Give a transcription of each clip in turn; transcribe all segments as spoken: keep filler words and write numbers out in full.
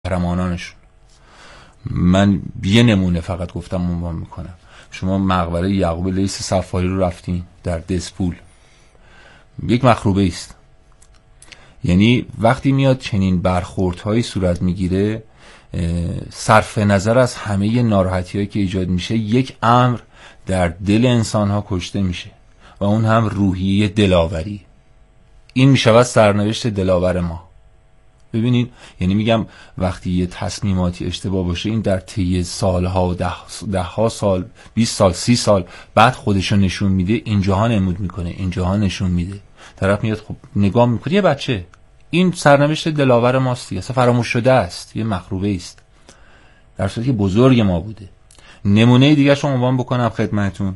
قهرمانانشون. من یه نمونه فقط گفتم عنوان میکنم. شما مقبره یعقوب لیث صفاری رو رفتین در دسپول، یک مخروبه است. یعنی وقتی میاد چنین برخوردهایی صورت میگیره، صرف نظر از همه ناراحتی‌هایی که ایجاد میشه، یک امر در دل انسان‌ها کشته میشه و اون هم روحیه دلاوری. این میشود سرنوشت دلاور ما. ببینید، یعنی میگم وقتی یه تصمیماتی اشتباه باشه، این در طی سالها و ده, ده ها سال، بیست سال، سی سال بعد خودشو نشون میده، اینجاها نمود میکنه، اینجاها نشون میده. طرف میاد خب نگاه میکنه، یه بچه، این سرنوشت دلاور ماست، اصلا فراموش شده است، یه مخروبه است، در صورتی که بزرگ ما بوده. نمونه دیگه شما عنوان بکنم خدمتتون.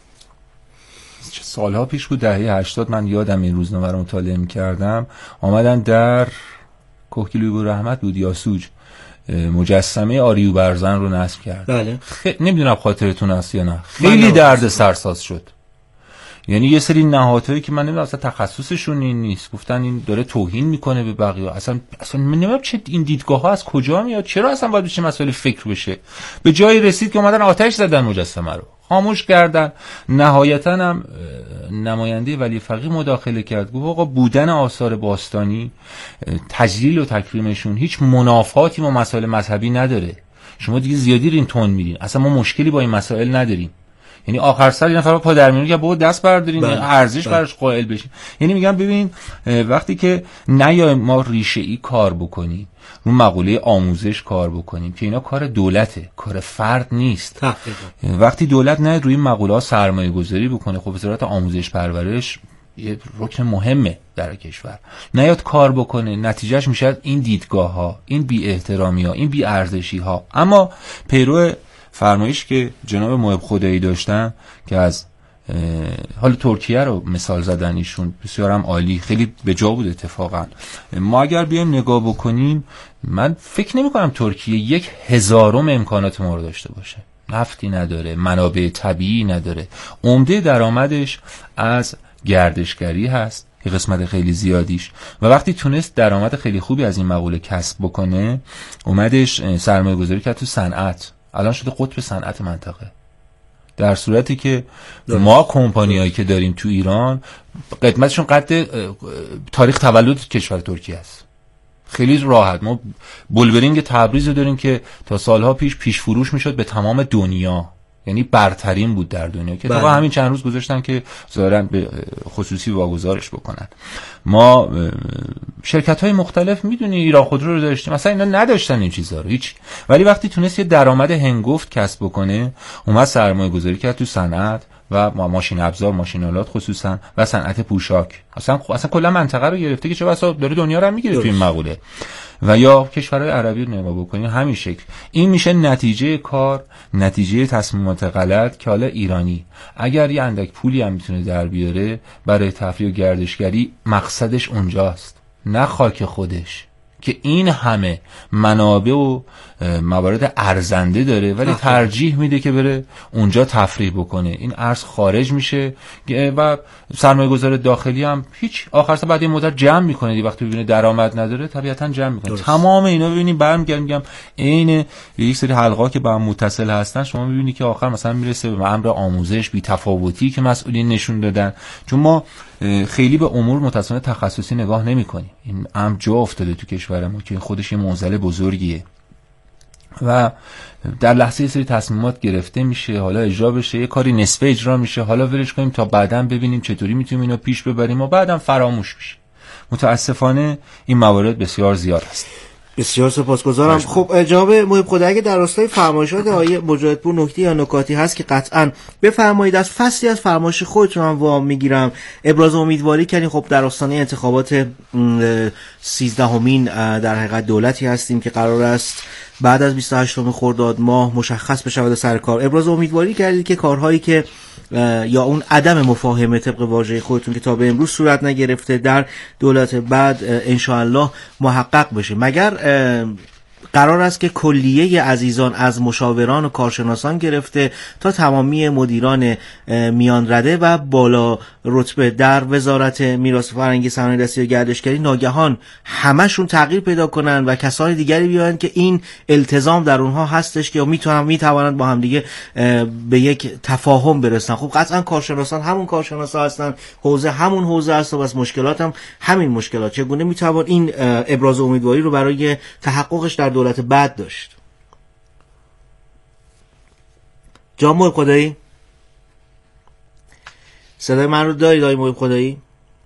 سالها پیش بود، دهه هشتاد، من یادم این روزنامه رو مطالعه می‌کردم، آمدن در کوهگیلوی رحمت بود یا سوج مجسمه آریو برزن رو نصب کرد. بله. خ... نمیدونم خاطرتون هست یا نه، خیلی درد سرساز شد. یعنی یه سری نهادهایی که من نمیدونم اصلا تخصصشون این نیست، گفتن این داره توهین میکنه به بقیه. اصلا اصلا من نمیدونم چه این دیدگاه ها از کجا میاد، چرا اصلا باید بشه مسائل فکر بشه. به جایی رسید که اومدن آتش زدن مجسمه رو، خاموش کردن. نهایتا هم نماینده ولی فقیه مداخله کرد، گفت آقا بودن آثار باستانی، تجلیل و تکریمشون هیچ منافاتی با مسائل مذهبی نداره. شما دیگه زیادی رین تون میرین، اصلا ما مشکلی با این مسائل نداریم. یعنی آخر سر یه نفر پا در میونه که بابا دست بردارین، ارزش براش قائل بشین. یعنی میگم ببین، وقتی که نیایم ما ریشه ای کار بکنیم، رو مقوله آموزش کار بکنیم که اینا کار دولته، کار فرد نیست. تحقیقا. وقتی دولت نه روی مقوله ها سرمایه گذاری بکنه، خب وزارت آموزش پرورش یه رکن مهمه در کشور، نیاد کار بکنه، نتیجهش میشه این دیدگاه ها، این بی احترامی ها، این بی ارزشی ها. اما پیرو فرمایش که جناب محب خدایی داشتن که از حال ترکیه رو مثال زدن، ایشون بسیار هم عالی، خیلی به جا بود اتفاقا. ما اگر بیایم نگاه بکنیم، من فکر نمی کنم ترکیه یک هزارم امکانات ما رو داشته باشه. نفتی نداره، منابع طبیعی نداره، عمده درآمدش از گردشگری هست، یه قسمت خیلی زیادیش. و وقتی تونست درآمد خیلی خوبی از این مقوله کسب بکنه، اومدش سرمایه گذاری کرد تو صنعت، الان شده قطب صنعت منطقه. در صورتی که ما کمپانیایی که داریم تو ایران قدمتشون قد تاریخ تولد کشور ترکیه است. خیلی راحت ما بولورینگ تبریز رو داریم که تا سالها پیش پیش فروش میشد به تمام دنیا، یعنی برترین بود در دنیا، که تا همین چند روز گذاشتن که ظاهرا به خصوصی واگذارش بکنن. ما شرکت های مختلف میدونی ایران خودرو رو داشتیم، مثلا اینا نداشتن این چیزا رو هیچ، ولی وقتی تونست یه درآمد هنگفت کسب بکنه، اومد سرمایه گذاری کرد تو صنعت و ماشین ابزار، ماشین آلات خصوصا، و صنعت پوشاک. اصلا اصلا کلا منطقه رو گرفته که چه بسا داره دنیا رو هم میگیره تو این مقوله. و یا کشورهای عربی رو نگاه بکنیم همین شکل. این میشه نتیجه کار، نتیجه تصمیمات غلط که حالا ایرانی اگر یه اندک پولی هم میتونه در بیاره برای تفریح و گردشگری، مقصدش اونجاست، نه خاک خودش که این همه منابع و موارد ارزنده داره، ولی ترجیح میده که بره اونجا تفریح بکنه. این ارز خارج میشه و سرمایه گذار داخلی هم هیچ، آخر سر بعد این مدت جمع میکنه دی، وقتی ببینه درآمد نداره طبیعتا جمع میکنه. درست. تمام اینا ببینید برمیگردم میگم عین یک سری حلقا که با هم متصل هستن، شما میبینی که آخر مثلا میرسه به امر آموزش بی تفاوتی که مسئولین نشون دادن، چون ما خیلی به امور متأسفانه تخصصی نگاه نمی‌کنیم. این امر جا افتاده تو کشور ما که خودش یه معضل بزرگیه و در لحظه یه سری تصمیمات گرفته میشه، حالا اجرا بشه، یه کاری نصفه اجرا میشه، حالا ولش کنیم تا بعداً ببینیم چطوری میتونیم اینو پیش ببریم و بعداً فراموش میشه. متاسفانه این موارد بسیار زیاد است. بسیار سپاسگزارم. خب جناب محب خدایی، اگه در راستای فرمایشات آقای مجاهدپور نکته یا نکاتی هست که قطعاً بفرمایید. از فصلی از فرمایش خودتون هم وام میگیرم، ابراز امیدواری کردین. خب در آستانه انتخابات سیزدهمین در حقیقت دولتی هستیم که قرار است بعد از بیست و هشتم خرداد ماه مشخص بشه سر کار. ابراز امیدواری کردید که کارهایی که یا اون عدم مفاهمه طبق واژه خودتون که تا به امروز صورت نگرفته در دولت بعد ان شاء الله محقق بشه. مگر قرار است که کلیه عزیزان از مشاوران و کارشناسان گرفته تا تمامی مدیران میان رده و بالا رتبه در وزارت میراث فرهنگی، صنایع‌دستی و گردشگری ناگهان همشون تغییر پیدا کنن و کسان دیگری بیان که این التزام در اونها هستش که میتونن میتوانند با هم دیگه به یک تفاهم برسن. خب قطعا کارشناسان همون کارشناسا هستن، حوزه همون حوزه است و بس مشکلات هم همین مشکلات. چگونه میتوان این ابراز امیدواری رو برای تحققش در دولت بعد داشت؟ جان محب خدایی، صدای من رو دارید آقای محب خدایی؟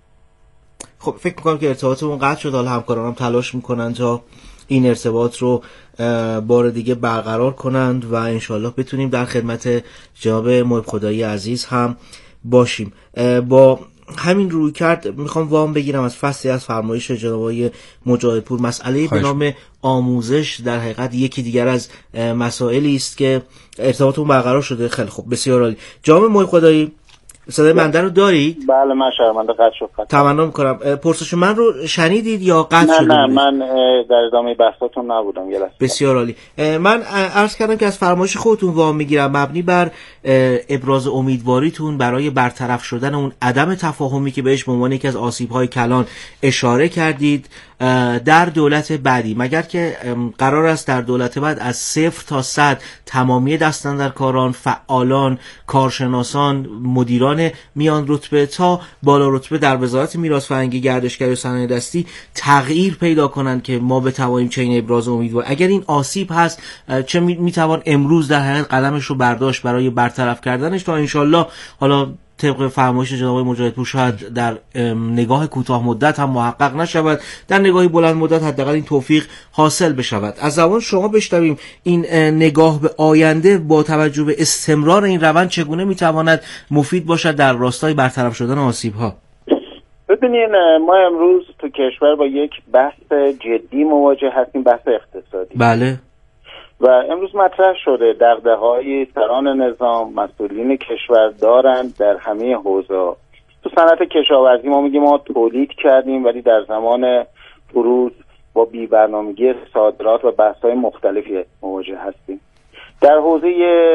خب فکر میکنم که ارتباطمون قطع شد. حالا همکارانم هم تلاش میکنن تا این ارتباط رو بار دیگه برقرار کنند و انشالله بتونیم در خدمت جناب محب خدایی عزیز هم باشیم. با همین روی کرد میخوام وام بگیرم از فصلی از فرمایش جناب آقای مجاهدپور. مسئله به نام آموزش در حقیقت یکی دیگر از مسائلی است که ارتباطمون برقرار شده. خیلی خوب، بسیار عالی. جناب محب خدایی، صدای منده رو دارید؟ بله، من شرمنده قطع شد. تمنا میکنم. پرسش من رو شنیدید یا قطع شده؟ نه نه من در ادامه بحثاتون نبودم. یه لحظه. بسیار عالی. من عرض کردم که از فرمایش خودتون وام میگیرم مبنی بر ابراز امیدواریتون برای برطرف شدن اون عدم تفاهمی که بهش به عنوان یکی از آسیب‌های کلان اشاره کردید در دولت بعدی. مگر که قرار است در دولت بعد از صفر تا صد تمامی دستاندرکاران، فعالان، کارشناسان، مدیران میان رتبه تا بالا رتبه در وزارت میراث فرهنگی، گردشگری و صنایع دستی تغییر پیدا کنند که ما بتوانیم چنین ابراز امیدواری، اگر این آسیب هست چه میتوان امروز در حقیقت قدمش رو برداشت برای برطرف کردنش تا انشالله حالا طبق فرمایش جناب مجاهدپور شاید در نگاه کوتاه مدت هم محقق نشود، در نگاهی بلند مدت حداقل این توفیق حاصل بشود. از زبان شما بشنویم این نگاه به آینده با توجه به استمرار این روند چگونه میتواند مفید باشد در راستای برطرف شدن آسیب ها. ببینین ما امروز تو کشور با یک بحث جدی مواجه هستیم، بحث اقتصادی. بله. و امروز مطرح شده دغدغه‌های سران نظام، مسئولین کشور دارند در همه حوزه‌ها. تو صنعت کشاورزی ما میگیم ما تولید کردیم ولی در زمان فروش با بی‌برنامگی صادرات و بحث‌های مختلفی مواجه هستیم. در حوزه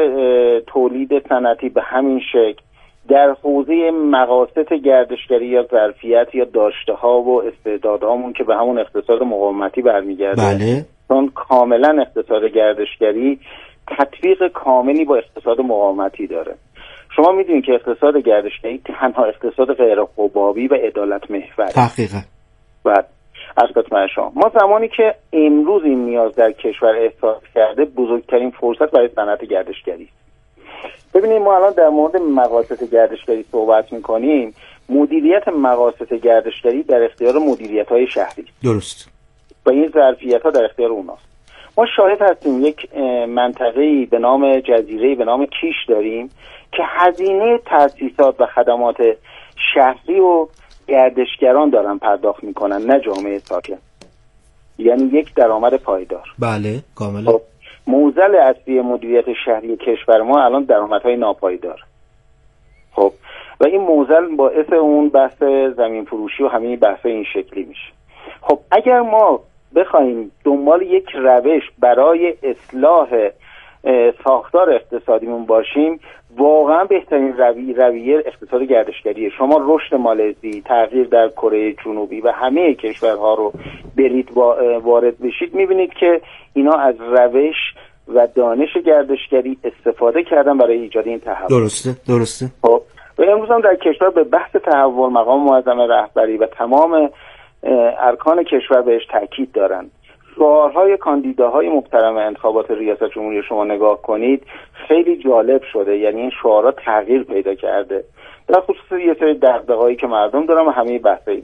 تولید صنعتی به همین شکل، در حوزه مقاصد گردشگری یا ظرفیت یا داشته‌ها و استعدادهامون که به همون اقتصاد مقاومتی برمیگرده. بله. چون کاملا اقتصاد گردشگری تطبیق کاملی با اقتصاد مقاومتی داره. شما میدونید که اقتصاد گردشگری تنها اقتصاد غیر حبابی و عدالت محور. تحقیقا. بعد از خدمت شما ما زمانی که امروز این نیاز در کشور احساس کرده، بزرگترین فرصت برای صنعت گردشگری است. ببینید ما الان در مورد مقاصد گردشگری صحبت میکنیم. مدیریت مقاصد گردشگری در اختیار مدیریت‌های شهری. درست. و این ظرفیت ها در اختیار اوناست. ما شاهد هستیم یک منطقه‌ای به نام جزیره‌ای به نام کیش داریم که هزینه تأسیسات و خدمات شهری و گردشگران دارن پرداخت میکنن، نه جامعه ساکن. یعنی یک درآمد پایدار. بله کاملا. خب معضل اصلی مدیریت شهری کشور ما الان درآمدهای ناپایدار. خب و این معضل باعث اون بحث زمین فروشی و همین بحث این شکلی میشه. خب اگر ما بخوایم دنبال یک روش برای اصلاح ساختار اقتصادیمون باشیم، واقعا بهترین روی رویه اقتصاد گردشگریه. شما رشد مالزی، تغییر در کره جنوبی و همه کشورها رو برید وارد بشید، میبینید که اینا از روش و دانش گردشگری استفاده کردن برای ایجاد این تحول. درسته درسته. خب و امروز هم در کشور به بحث تحول مقام معظم رهبری و تمام ارکان کشور بهش تاکید دارن. شعارهای کاندیداهای محترم انتخابات ریاست جمهوری شما نگاه کنید خیلی جالب شده، یعنی این شعارها تغییر پیدا کرده در خصوص یه سری دغدغه‌هایی که مردم دارن و همه بحثایی.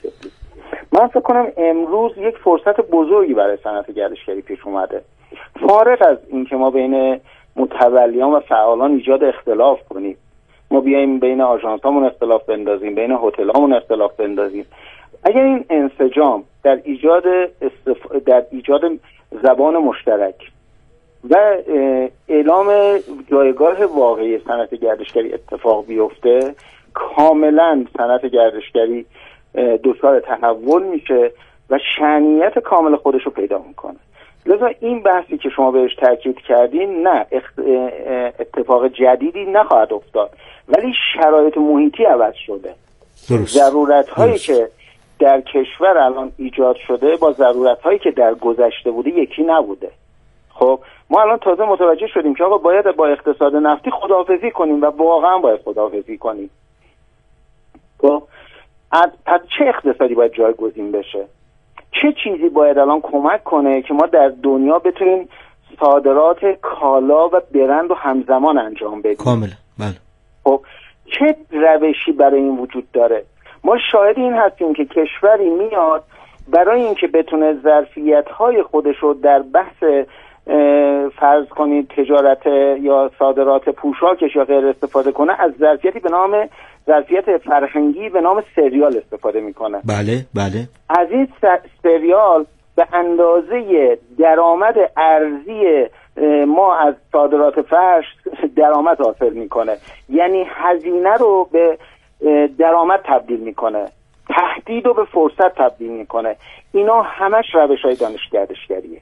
من فکر کنم امروز یک فرصت بزرگی برای صنعت گردشگری پیش اومده. فارغ از اینکه ما بین متولیان و فعالان ایجاد اختلاف کنیم، ما بیایم بین آژانس‌هامون اختلاف بندازیم، بین هتل‌هامون اختلاف بندازیم، اگر این انسجام در ایجاد استف... در ایجاد زبان مشترک و اعلام جایگاه واقعی صنعت گردشگری اتفاق بیفته، کاملا صنعت گردشگری دچار تحول میشه و شأنیت کامل خودش رو پیدا میکنه. لذا این بحثی که شما بهش تاکید کردین نه اتفاق جدیدی نخواهد افتاد، ولی شرایط محیطی عوض شده. درست. ضرورت هایی درست. که در کشور الان ایجاد شده با ضرورت هایی که در گذشته بوده یکی نبوده. خب ما الان تازه متوجه شدیم که آقا باید با اقتصاد نفتی خداحافظی کنیم و واقعا باید خداحافظی کنیم. خب پس چه اقتصادی باید جایگزین بشه؟ چه چیزی باید الان کمک کنه که ما در دنیا بتونیم صادرات کالا و برند رو همزمان انجام بدیم؟ کاملا بله. خب چه روشی برای این وجود داره؟ ما شاهد این هستیم که کشوری میاد برای اینکه بتونه ظرفیت‌های خودش رو در بحث فرض کنید تجارت یا صادرات پوشاکش یا غیر استفاده کنه، از ظرفیتی به نام ظرفیت فرهنگی به نام سریال استفاده میکنه. بله بله. از این سریال به اندازه درآمد ارزی ما از صادرات فرش درآمد حاصل میکنه، یعنی هزینه رو به درآمد تبدیل میکنه، تهدید رو به فرصت تبدیل میکنه. اینا همش روش‌های دانشگردشگریه.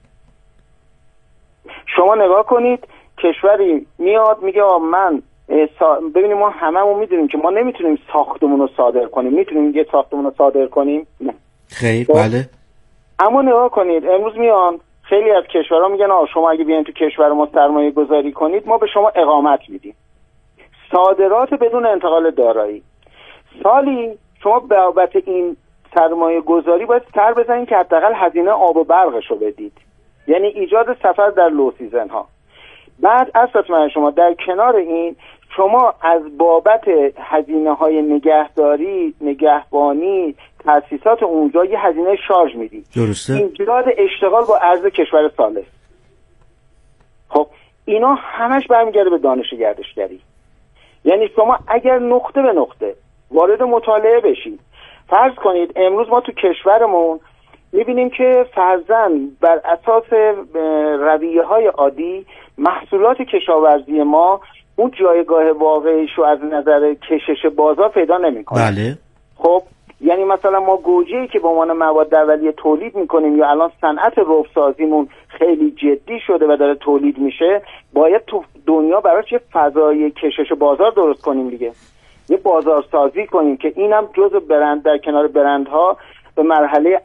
شما نگاه کنید کشوری میاد میگه من سا... ببینیم ما هممون میدونیم که ما نمیتونیم ساختمون رو صادر کنیم. میتونیم یه ساختمون رو صادر کنیم؟ نه. خیر بله. اما نگاه کنید امروز میان خیلی از کشورها میگن آ شما اگه بیاین تو کشور ما سرمایه گذاری کنید ما به شما اقامت میدیم. صادرات بدون انتقال دارایی. سالی شما بابت این سرمایه گذاری باید سر بزنید که حداقل هزینه آب و برقشو بدید، یعنی ایجاد سفر در لو سیزن ها. بعد اساس من شما در کنار این شما از بابت هزینه های نگهداری، نگهبانی، تأسیسات اونجا یه هزینه شارژ میدید. درسته. ایجاد اشتغال با ارز کشور ثالث. خب اینا همش برمیگرده به دانش گردشگری. یعنی شما اگر نقطه به نقطه وارد مطالعه بشید، فرض کنید امروز ما تو کشورمون میبینیم که فرضاً بر اساس رویه های عادی محصولات کشاورزی ما اون جایگاه واقعیش رو از نظر کشش بازار پیدا نمی‌کنه. بله. خب یعنی مثلا ما گوجه‌ای که به عنوان مواد اولیه تولید میکنیم یا الان صنعت رب‌سازیمون خیلی جدی شده و داره تولید میشه، باید تو دنیا براش یه فضای کشش بازار درست کنیم دیگه، یه بازار سازی کنیم که اینم جزء برند در کنار برندها به مرحله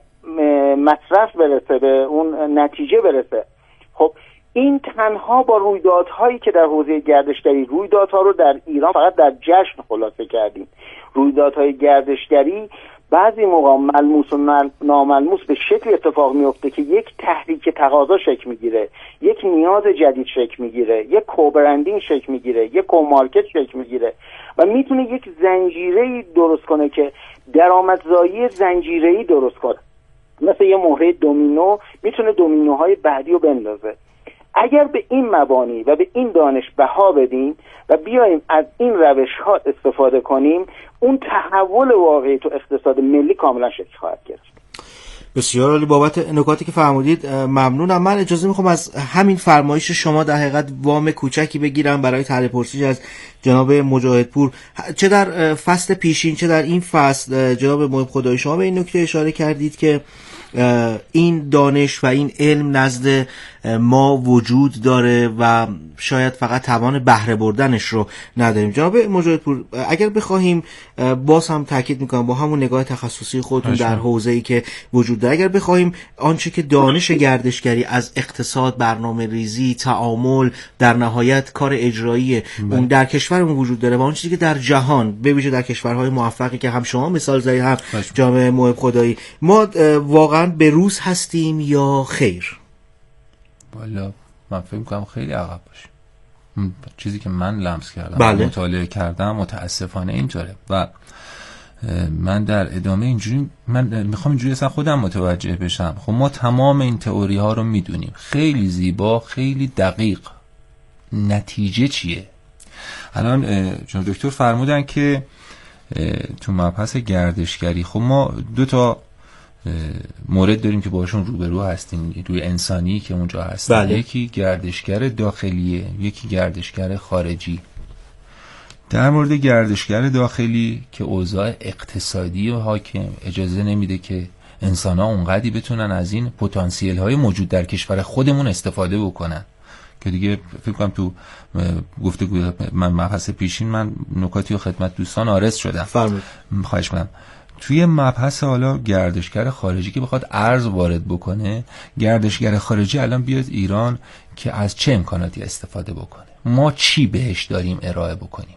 مصرف برسه، به اون نتیجه برسه. خب این تنها با رویدادهایی که در حوزه گردشگری، رویدادها رو در ایران فقط در جشن خلاصه کردیم. رویدادهای گردشگری بعضی موقع ملموس و ناملموس به شکل اتفاق میفته که یک تحریک تقاضا شکل میگیره، یک نیاز جدید شکل میگیره، یک کوبرندینگ شکل میگیره، یک کومارکت شکل میگیره و میتونه یک زنجیره‌ای درست کنه که درآمدزایی زنجیره‌ای درست کنه. مثل یه مهره دومینو میتونه دومینوهای بعدی رو بندازه. اگر به این مبانی و به این دانش بها بدیم و بیایم از این روش ها استفاده کنیم، اون تحول واقعی تو اقتصاد ملی کاملا شکل خواهد گرفت. بسیار عالی. بابت نکاتی که فرمودید ممنونم. من اجازه میخوام از همین فرمایش شما در حقیقت وام کوچکی بگیرم برای طرح پرسش از جناب مجاهدپور. چه در فصل پیشین چه در این فصل جناب محب خدایی شما به این نکته اشاره کردید که این دانش و این علم نزد ما وجود داره و شاید فقط توان بهره بردنش رو نداریم. جناب مجاهدپور اگر بخواهیم، باز هم تاکید میکنم با همون نگاه تخصصی خودتون در حوزه‌ای که وجود داره، اگر بخواهیم آنچه که دانش گردشگری از اقتصاد، برنامه ریزی، تعامل، در نهایت کار اجرایی اون در کشورمون وجود داره و آن چیزی که در جهان به ویژه در کشورهای موفقی که هم شما مثال زدید هم جناب محب خدایی، ما واقعا به روز هستیم یا خیر؟ والا من فکر می‌کنم خیلی عقب باشیم. چیزی که من لمس کردم، بله. مطالعه کردم، متاسفانه اینطوره و من در ادامه اینجوری من میخوام اینجوری اصلا خودم متوجه بشم. خب ما تمام این تئوری ها رو میدونیم، خیلی زیبا، خیلی دقیق. نتیجه چیه؟ الان چون دکتر فرمودن که تو مبحث گردشگری، خب ما دو تا مورد داریم که باشون روبرو هستیم روی انسانی که اونجا هستیم. بله. یکی گردشگر داخلیه، یکی گردشگر خارجی. در مورد گردشگر داخلی که اوضاع اقتصادی و حاکم اجازه نمیده که انسان‌ها اونقدی بتونن از این پتانسیل‌های موجود در کشور خودمون استفاده بکنن که دیگه فکر کنم تو گفتگو من مبحث پیشین من نکاتی و خدمت دوستان عارض شدم. فرمایید. خواهش کنم. توی مبحث حالا گردشگر خارجی که بخواد ارز وارد بکنه، گردشگر خارجی الان بیاد ایران که از چه امکاناتی استفاده بکنه، ما چی بهش داریم ارائه بکنیم.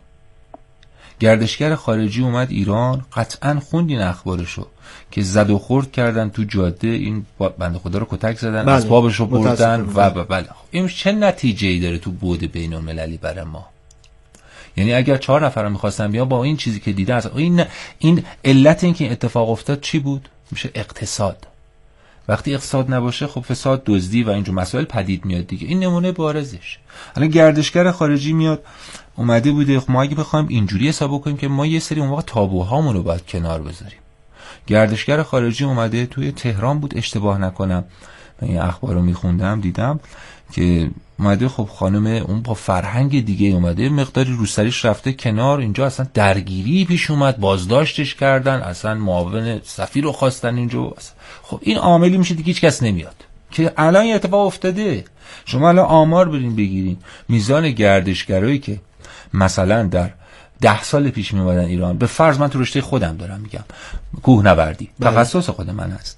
گردشگر خارجی اومد ایران، قطعا خوندین اخبارشو که زد و خورد کردن تو جاده، این بنده خدا رو کتک زدن، اسبابشو بردن و بله. این چه نتیجه‌ای داره تو بعد بین‌المللی برای ما؟ یعنی اگر چهار نفر می‌خواستن بیان با این چیزی که دیده از این این علت این که اتفاق افتاد چی بود؟ میشه اقتصاد. وقتی اقتصاد نباشه خب فساد، دزدی و اینجور مسائل پدید میاد دیگه. این نمونه بارزش. الان گردشگر خارجی میاد اومده بوده، ما اگه بخوایم اینجوری حساب کنیم که ما یه سری اون موقع تابوهامون رو باید کنار بذاریم. گردشگر خارجی اومده توی تهران بود اشتباه نکنم، من این اخبار رو میخوندم دیدم که اومده خب خانم اون با فرهنگ دیگه اومده، مقداری روسریش رفته کنار، اینجا اصلا درگیری پیش اومد، بازداشتش کردن، اصلا معاون سفیر رو خواستن اینجا. خب این عاملی میشه دیگه هیچ کس نمیاد که الان این اتفاق افتاده. شما الان آمار برین بگیرین میزان گردشگرایی که مثلا در ده سال پیش می اومدن ایران، به فرض من تو رشته خودم دارم میگم، کوهنوردی تخصص خود من هست،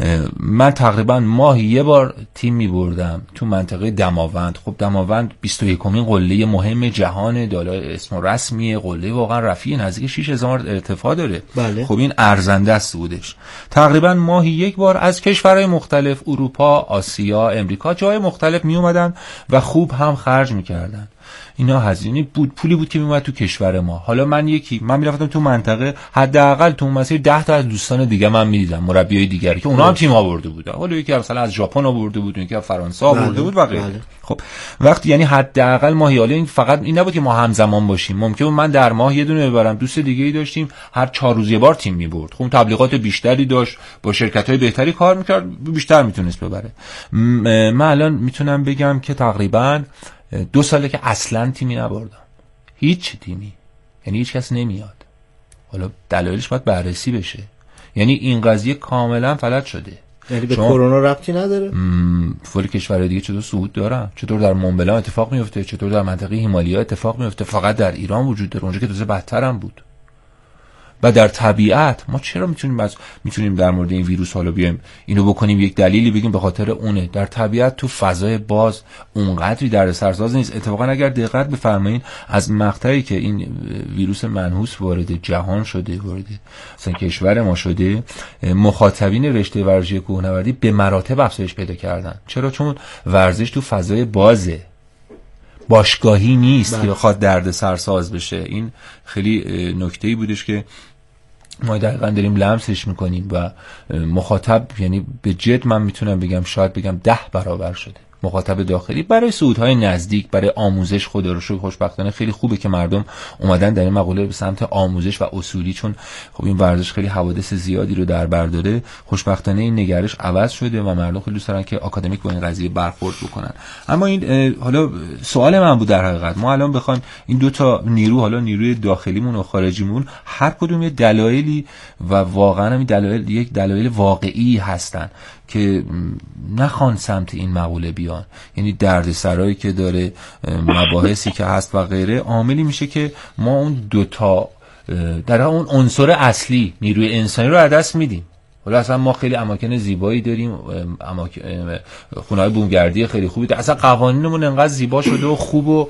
من تقریبا ماهی یه بار تیم می بردم تو منطقه دماوند. خب دماوند بیست و یکمین قله مهم جهان، دالای اسم و رسمیه، قله واقعا رفیع، نزدیک شش هزار ارتفاع داره. بله. خب این ارزنده است بودش. تقریبا ماهی یک بار از کشورهای مختلف، اروپا، آسیا، امریکا، جای مختلف می اومدن و خوب هم خرج می کردن. اینا هزینه بود، پولی بود که میومد تو کشور ما. حالا من یکی من میرفتم تو منطقه، حداقل تو مسیر ده تا از دوستان دیگه من میدیدم، مربیای دیگری که اونا هم تیم آورده بودن، حالا یکی مثلا از ژاپن آورده بود، یکی از فرانسه آورده بود و غیره. خب وقتی یعنی حداقل ماهی، حالا این فقط این نبود که ما همزمان باشیم، ممکن بود من در ماه یه دونه ببرم، دوست دیگه‌ای داشتیم هر چهار روز یه بار تیم میبرد. خب تبلیغات بیشتری داشت، با شرکت‌های بهتری کار میکرد، بیشتر میتونست ببره. من الان میتونم بگم که تقریبا دو ساله که اصلا تیمی نبردم، هیچ تیمی، یعنی هیچ کس نمیاد. حالا دلایلش باید بررسی بشه. یعنی این قضیه کاملا فلج شده. یعنی به کرونا ربطی نداره؟ فوری کشورهای دیگه چطور صعود دارن، چطور در مونبلان اتفاق میفته، چطور در منطقه هیمالیا اتفاق میفته، فقط در ایران وجود داره، اونجا که تازه بدتر هم بود. و در طبیعت ما چرا میتونیم از میتونیم در مورد این ویروس حالا بیایم اینو بکنیم یک دلیلی بگیم به خاطر اونه؟ در طبیعت تو فضای باز اونقدری دردسرساز نیست. اتفاقا اگر دقت بفرمایید از مقطعی که این ویروس منحوس وارد جهان شده، وارد مثلا کشور ما شده، مخاطبین رشته ورزشی کوهنوردی به مراتب افزایش پیدا کردن. چرا؟ چون ورزش تو فضای بازه، باشگاهی نیست بله. که بخواد درد سرساز بشه. این خیلی نکته‌ای بودش که ما دقیقاً داریم لمسش میکنیم و مخاطب، یعنی به جد من میتونم بگم شاید بگم ده برابر شده مخاطب داخلی. برای صعودهای نزدیک، برای آموزش، خدا رو شکر خوشبختانه خیلی خوبه که مردم اومدن در این مقوله به سمت آموزش و اصولی، چون خب این ورزش خیلی حوادث زیادی رو در بر داره. خوشبختانه این نگرش عوض شده و مردم خیلی دوست دارن که آکادمیک با این قضیه برخورد بکنن. اما این حالا سوال من بود در حقیقت، ما الان بخوایم این دو تا نیرو، حالا نیروی داخلیمون و خارجیمون، هر کدوم یه دلایلی و واقعا این دلایل یک دلایل واقعی هستن که نخوان سمت این مقوله بیان. یعنی دردسرایی که داره، مباحثی که هست و غیره، عاملی میشه که ما اون دوتا در اون عنصر اصلی نیروی انسانی رو از دست میدیم. حالا اصلا ما خیلی اماکن زیبایی داریم، اماکن خونه‌های بومگردی خیلی خوبی داریم، اصلا قوانینمون انقدر زیبا شده و خوب و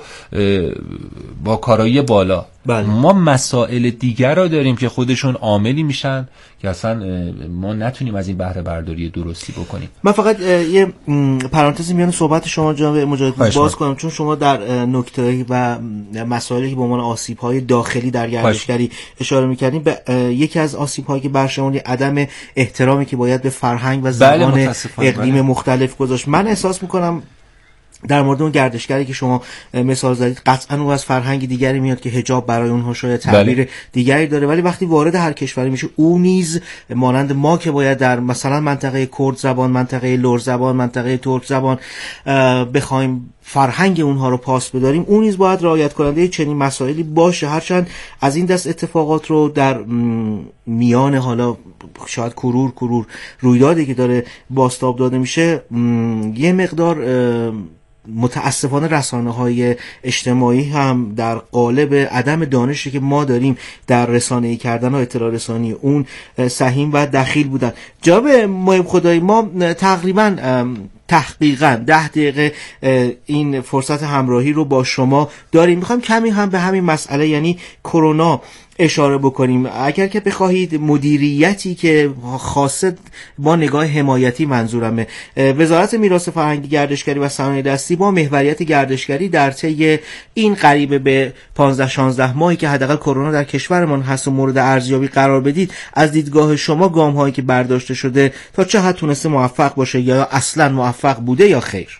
با کارایی بالا. بله. ما مسائل دیگر رو داریم که خودشون عاملی میشن که اصلا ما نتونیم از این بهره برداری درستی بکنیم. من فقط یه پرانتزی میان صحبت شما جناب مجاهد باز کنم، چون شما در نکته و مسائلی که به عنوان آسیب‌های داخلی در گردشگری اشاره می‌کردیم، به یکی از آسیب‌هایی که برشمردید عدم احترامی که باید به فرهنگ و زبان بله اقلیم بله. مختلف گذاشت. من احساس می‌کنم در مورد اون گردشگری که شما مثال زدید، قطعا اون از فرهنگ دیگری میاد که حجاب برای اونها شاید تعبیر بله. دیگری داره، ولی وقتی وارد هر کشوری میشه، او نیز مانند ما که باید در مثلا منطقه کرد زبان، منطقه لر زبان، منطقه ترک زبان بخوایم فرهنگ اونها رو پاس بداریم، اون نیز باید رعایت کننده چنین مسائلی باشه. هرچند از این دست اتفاقات رو در میان حالا شاید کرور کرور رویدادی که داره بازتاب داده میشه، یه مقدار متاسفانه رسانه‌های اجتماعی هم در قالب عدم دانشی که ما داریم در رسانه‌ای کردن و اطلاع رسانی اون سهیم و دخیل بودن. جناب محب خدایی، ما تقریباً تحقیقاً ده دقیقه این فرصت همراهی رو با شما داریم. میخوام کمی هم به همین مسئله یعنی کرونا اشاره بکنیم. اگر که بخواهید مدیریتی که خاصه با نگاه حمایتی منظورمه، وزارت میراث فرهنگی، گردشگری و صنایع دستی با محوریت گردشگری در طی این قریب به پانزده شانزده ماهی که حداقل کرونا در کشورمان هست و مورد ارزیابی قرار بدید، از دیدگاه شما گام هایی که برداشته شده تا چه حد تونسته موفق باشه یا اصلا موفق بوده یا خیر؟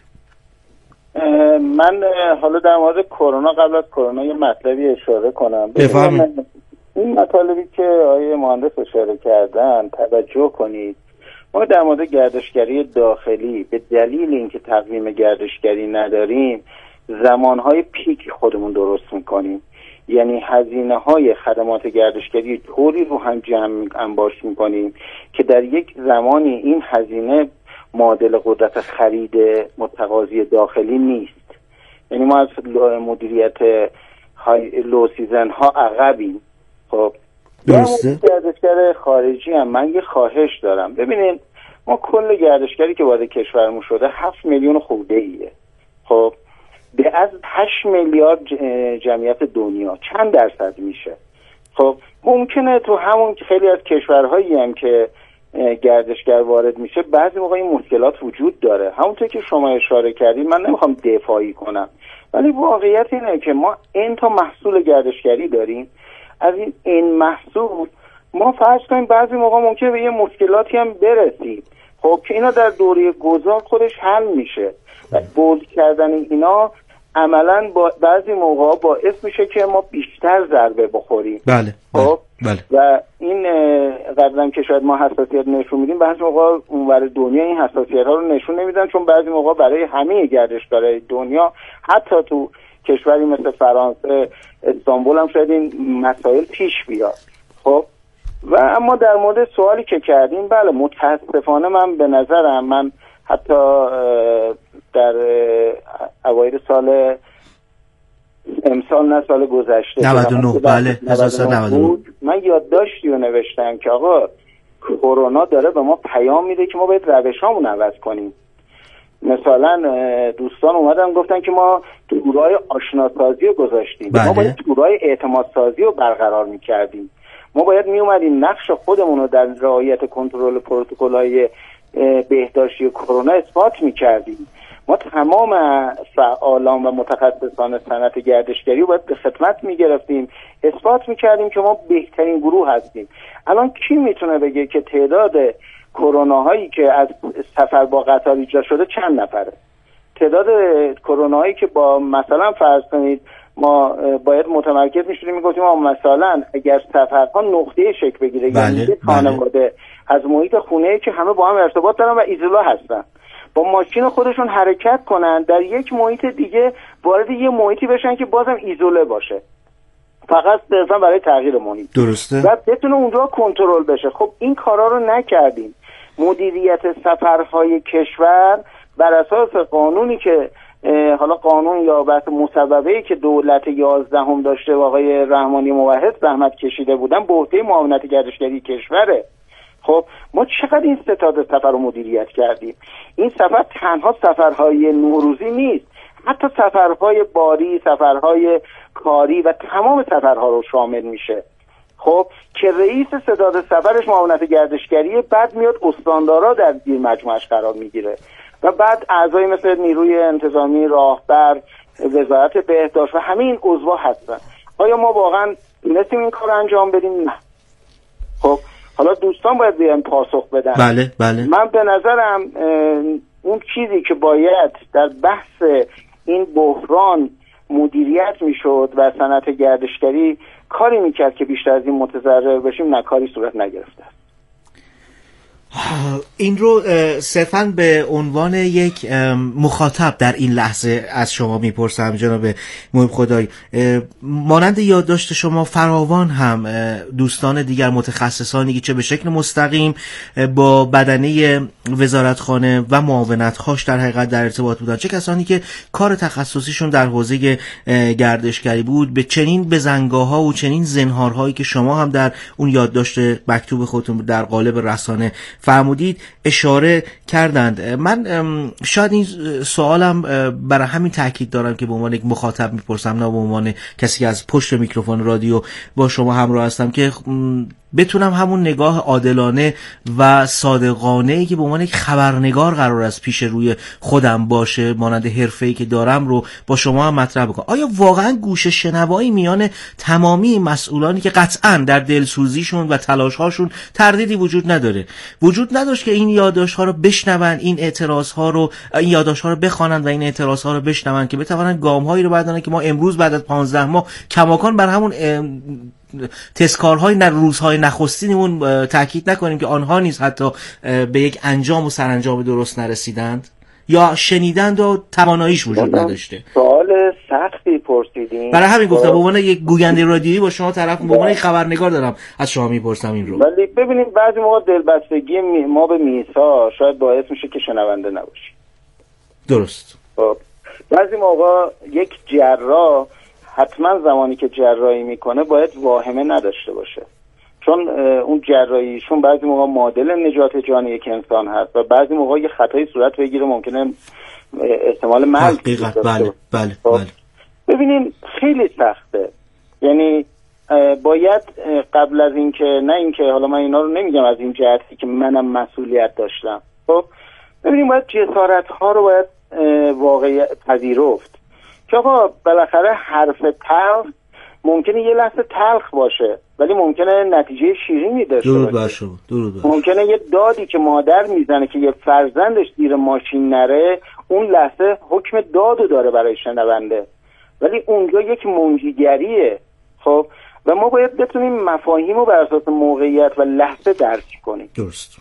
من حالا در مورد کرونا، قبل از کرونا یه مطلبی اشاره کنم. بفرمایید. این مطالبی که آقای مهندس اشاره کردن توجه کنید. ما در مورد گردشگری داخلی به دلیل اینکه تقویم گردشگری نداریم، زمانهای پیک خودمون درست میکنیم. یعنی هزینه های خدمات گردشگری طوری رو هم جمع انباش میکنیم که در یک زمانی این هزینه معادل قدرت خرید متقاضی داخلی نیست. یعنی ما از مدیریت لو سیزن ها عقبیم. خب درسته. گردشگر خارجی هم من یه خواهش دارم. ببینید ما کل گردشگری که وارد کشورمون شده هفت میلیون خورده ایه. خب به از هشت میلیارد جمعیت دنیا چند درصد میشه؟ خب ممکنه تو همون خیلی از کشورهایی هم که گردشگر وارد میشه بعضی موقع این مشکلات وجود داره. همونطور که شما اشاره کردید، من نمیخوام دفاعی کنم، ولی واقعیت اینه که ما این تا محصول گردشگری داریم. از این این محصول ما فرض کنیم بعضی موقع ممکنه به یه مشکلاتی هم برسیم، خب که اینا در دوره گذار خودش حل میشه و بولد کردن اینا عملاً با بعضی موقع باعث میشه که ما بیشتر ضربه بخوریم. بله خب بله. و این قدرم که شاید ما حساسیت نشون میدیم، بعضی موقع اونور دنیا این حساسیت ها رو نشون نمیدن، چون بعضی موقع برای همه گردشگرای دنیا حتی تو کشوری مثل فرانسه، استانبول هم شاید این مسائل پیش بیاد. خب و اما در مورد سوالی که کردیم، بله متاسفانه من به نظرم، من حتی در اوایل سال امسال نه سال گذشته نود و نه بله هزار و سیصد و نود و نه من یادداشتی رو نوشتم که آقا کرونا داره به ما پیام میده که ما باید روشامون عوض کنیم. مثلا دوستان اومدن گفتن که ما تورای آشناسازی رو گذاشتیم. بله. ما باید تورای اعتمادسازی رو برقرار میکردیم. ما باید میومدیم نقش خودمون رو در رعایت کنترل پروتکل‌های بهداشتی کرونا اثبات میکردیم. ما تمام فعالان و متخصصان صنعت گردشگری رو باید به خدمت میگرفتیم، اثبات میکردیم که ما بهترین گروه هستیم. الان کی میتونه بگه که تعداد کرونا هایی که از سفر با قطار ایجاد شده چند نفره؟ تعداد کرونا هایی که با مثلا فرض کنید ما باید متمرکز میشدیم میگفتیم ما مثلا اگر سفرها نقطه شکل بگیره، بله، یعنی یک خانواده از محیط خونه که همه با هم ارتباط دارن و ایزولا هستن، با ماشین خودشون حرکت کنن در یک محیط دیگه وارد یه محیطی بشن که بازم ایزوله باشه، فقط صرفا برای تغییر محیط. درسته. و بتونه اونجا کنترل بشه. خب این کارا رو نکردیم. مدیریت سفرهای کشور بر اساس قانونی که حالا قانون یا بحث مسببه‌ای که دولت یازدهم داشته و آقای رحمانی موحد زحمت کشیده بودن به عهده معاونت گردشگری کشوره. خب ما چقدر این ستاد سفر رو مدیریت کردیم. این سفر تنها سفرهای نوروزی نیست، حتی سفرهای باری، سفرهای کاری و تمام سفرها رو شامل میشه. خب که رئیس ستاد سفرش معاونت گردشگری، بعد میاد استاندارا در زیر مجموعش قرار میگیره و بعد اعضای مثل نیروی انتظامی، راهبر، وزارت بهداشت و همه این عضوا هستن. آیا ما واقعا تونستیم این کار انجام بدیم؟ نه. خب حالا دوستان باید بیان پاسخ بدن. بله بله. من به نظرم اون چیزی که باید در بحث این بحران مدیریت میشد و صنعت گردشگری کاری میکرد که بیشتر از این متضرر بشیم، نه کاری صورت نگرفته. این رو صرفاً به عنوان یک مخاطب در این لحظه از شما میپرسم جناب محب خدایی، مانند یادداشت شما فراوان هم دوستان دیگر متخصصانی که چه به شکل مستقیم با بدنه وزارتخانه و معاونت‌هاش در حقیقت در ارتباط بودن، چه کسانی که کار تخصصیشون در حوزه گردشگری بود، به چنین بزنگاه‌ها و چنین زنهارهایی که شما هم در اون یادداشت مکتوب خودتون در قالب رسانه فرمودید اشاره کردند. من شاید این سوالم برای همین تاکید دارم که به عنوان یک مخاطب میپرسم، نه به عنوان کسی که از پشت میکروفون رادیو با شما همراه هستم، که بتونم همون نگاه عادلانه و صادقانه‌ای که به عنوان یک خبرنگار قرار است پیش روی خودم باشه، مانند حرفه‌ای که دارم، رو با شما هم مطرح بکنم. آیا واقعا گوش شنوایی میان تمامی مسئولانی که قطعاً در دلسوزیشون و تلاش‌هاشون تردیدی وجود نداره، وجود نداشت که این یادداشت‌ها رو بشنون، این اعتراض‌ها رو این یادداشت‌ها رو بخوانند و این اعتراض‌ها رو بشنون که بتوانند گام‌هایی رو بردارن که ما امروز بعد از پانزده ماه کماکان بر همون تسکارهای نه روزهای نخستینمون تاکید نکنیم که آنها نیز حتی به یک انجام و سرانجام درست نرسیدند یا شنیدند و تواناییش وجود نداشته. سوال سختی پرسیدین. برای همین گفتم به عنوان یک گوینده رادیویی با شما طرف به عنوان یک خبرنگار دارم از شما میپرسم این رو. ولی ببینید بعضی موقع دلبستگی ما به میثاق شاید باعث میشه که شنونده نباشی. درست. خب بعضی موقع یک جراح حتما زمانی که جراحی میکنه باید واهمه نداشته باشه، چون اون جراحیشون بعضی موقع معادل نجات جان یک انسان هست و بعضی موقع یه خطایی صورت بگیره ممکنه احتمال مرگ. حقیقت بله بله بله. ببینین خیلی سخته، یعنی باید قبل از اینکه نه اینکه حالا من اینا رو نمیگم از این جهتی که منم مسئولیت داشتم، خب ببینیم باید جسارت ها رو باید واقعی پذیرفت که آقا بالاخره حرف تلخ ممکنه یه لحظه تلخ باشه ولی ممکنه نتیجه شیرینی داشته باشه. درود بر شما. درود بر. ممکنه یه دادی که مادر میزنه که یه فرزندش زیر ماشین نره اون لحظه حکم دادو داره برای شنونده، ولی اونجا یک منجیگریه. خب و ما باید بتونیم مفاهیم رو بر اساس موقعیت و لحظه درک کنیم. درست.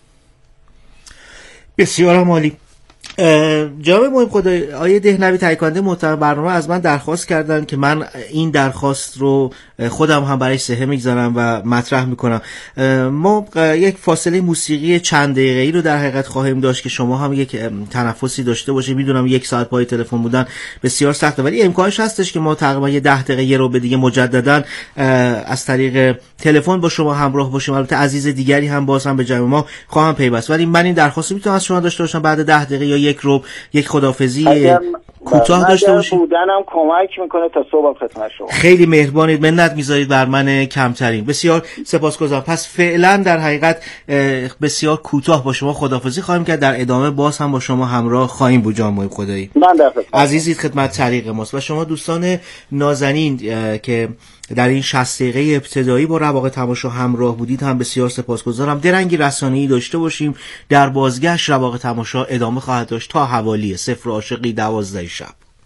بسیار عالی. جناب محب خدایی، آیه دهنوی تهیه کننده محتوای برنامه از من درخواست کردن که من این درخواست رو خودم هم برای سهه میگذارم و مطرح میکنم. ما یک فاصله موسیقی چند دقیقه‌ای رو در حقیقت خواهیم داشت که شما هم یک تنفسی داشته باشید. میدونم یک ساعت پای تلفن بودن بسیار سخته، ولی امکانش هستش که ما تقریبا یه ده دقیقه رو به دیگه مجددا از طریق تلفن با شما همراه باشیم. البته عزیز دیگری هم باز هم به جمع ما خواهم پیوست، ولی من این درخواست میتونم از شما داشته باشم بعد ده دقیقه یا یک رو یک خدافظی کوتاه داشته باشید. بودنم کمک میکنه تا صبح خدمت شما. خیلی مهربانید، منت میذارید بر من کمترین. بسیار سپاسگزارم. پس فعلا در حقیقت بسیار کوتاه با شما خدافظی خواهیم کرد، در ادامه باز هم با شما همراه خواهیم بود. جان محب خدایی عزیزید خدمت طریق ماست و شما دوستان نازنین که در این شصت دقیقه ابتدایی با رواق تماشا همراه بودید هم بسیار سپاسگزارم. درنگی رسانه‌ای داشته باشیم. در بازگشت رواق تماشا ادامه خواهد داشت تا حوالی صفر عاشقی دوازده شب.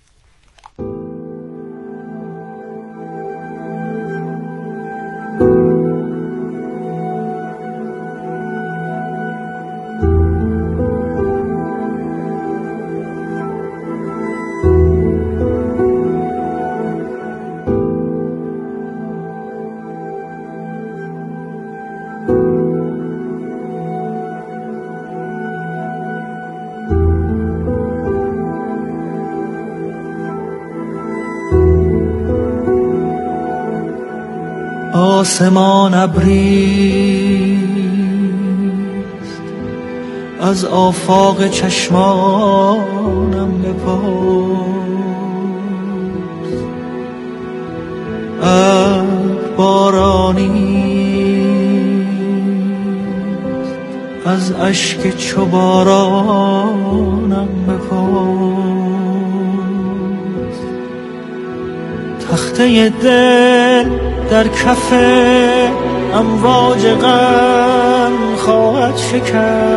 آسمان ابریست از آفاق چشمانم بپرس، ابر بارانیست از اشک چو بارانم بپرس، تخته دل در کف امواج غم خواهد شکست،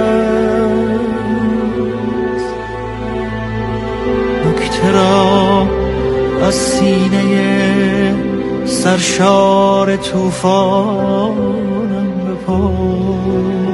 نکته را از سینه سرشار طوفانم بپرس.